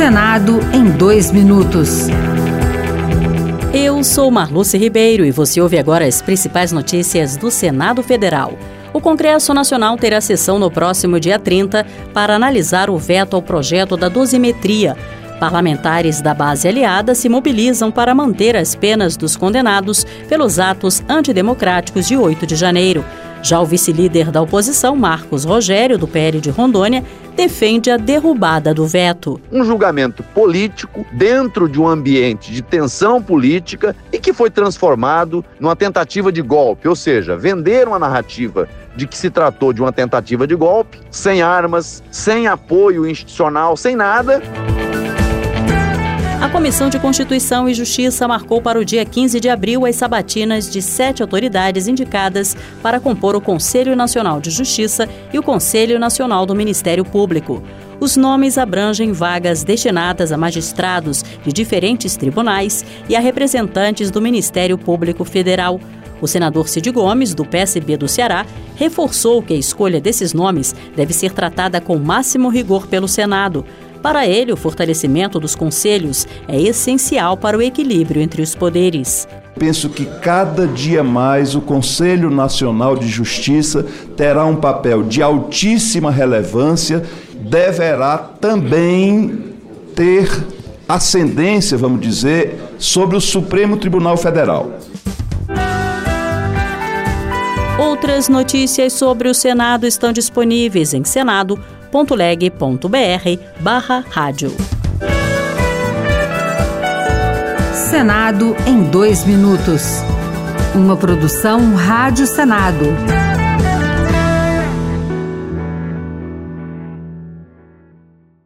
Senado em 2 minutos. Eu sou Marluce Ribeiro e você ouve agora as principais notícias do Senado Federal. O Congresso Nacional terá sessão no próximo dia 30 para analisar o veto ao projeto da dosimetria. Parlamentares da base aliada se mobilizam para manter as penas dos condenados pelos atos antidemocráticos de 8 de janeiro. Já o vice-líder da oposição, Marcos Rogério, do PL de Rondônia, defende a derrubada do veto. Um julgamento político dentro de um ambiente de tensão política e que foi transformado numa tentativa de golpe, ou seja, venderam a narrativa de que se tratou de uma tentativa de golpe, sem armas, sem apoio institucional, sem nada. A Comissão de Constituição e Justiça marcou para o dia 15 de abril as sabatinas de 7 autoridades indicadas para compor o Conselho Nacional de Justiça e o Conselho Nacional do Ministério Público. Os nomes abrangem vagas destinadas a magistrados de diferentes tribunais e a representantes do Ministério Público Federal. O senador Cid Gomes, do PSB do Ceará, reforçou que a escolha desses nomes deve ser tratada com máximo rigor pelo Senado. Para ele, o fortalecimento dos conselhos é essencial para o equilíbrio entre os poderes. Penso que cada dia mais o Conselho Nacional de Justiça terá um papel de altíssima relevância, deverá também ter ascendência, vamos dizer, sobre o Supremo Tribunal Federal. Outras notícias sobre o Senado estão disponíveis em senado.leg.br/rádio. Senado em 2 minutos. Uma produção Rádio Senado.